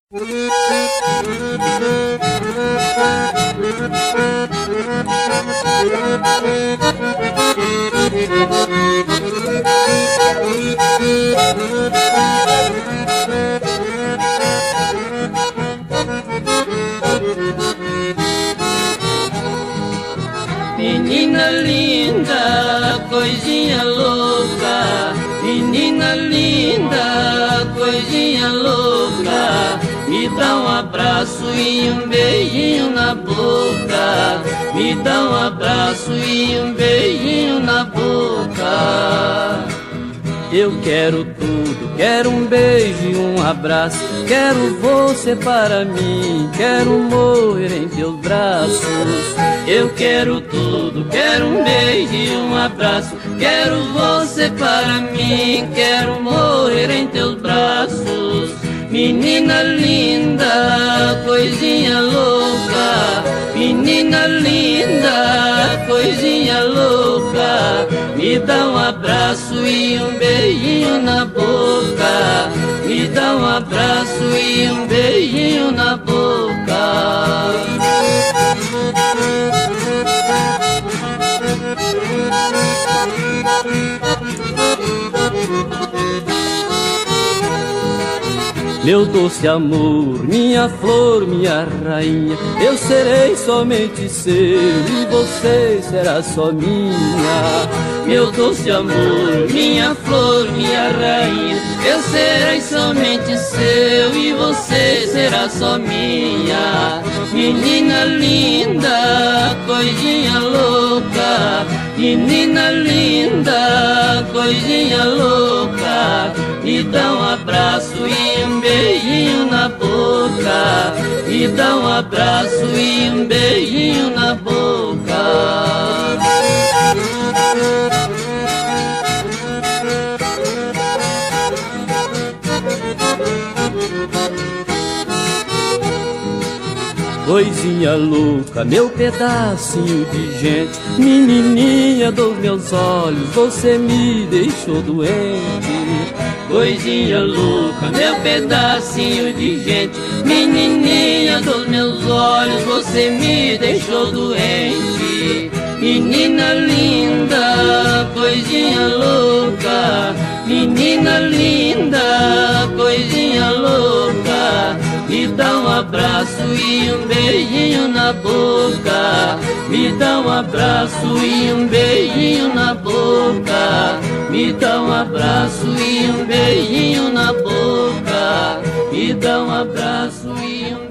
Menina linda, coisinha louca. Menina linda, coisinha louca. Me dá um abraço e um beijinho na boca. Me dá um abraço e um beijinho na boca. Eu quero tudo, quero um beijo e um abraço. Quero você para mim, quero morrer em teus braços. Eu quero tudo, quero um beijo e um abraço. Quero você para mim, quero morrer em teus braços. Menina linda, coisinha louca. Menina linda, coisinha louca. Me dá um abraço e um beijinho na boca. Me dá um abraço e um beijinho na boca. Meu doce amor, minha flor, minha rainha, eu serei somente seu e você será só minha. Meu doce amor, minha flor, minha rainha, eu serei somente seu e você será só minha. Menina linda, coisinha louca. Menina linda, coisinha louca. Me dá um abraço e um beijinho na boca. Me dá um abraço e um beijinho na boca. Coisinha louca, meu pedacinho de gente. Menininha dos meus olhos, você me deixou doente. Coisinha louca, meu pedacinho de gente. Menininha dos meus olhos, você me deixou doente. Menina linda, coisinha louca. Menina linda, coisinha louca. Me dá um abraço e um beijinho na boca. Me dá um abraço e um beijinho na boca. Me dá um abraço e um beijinho na boca. Me dá um abraço e um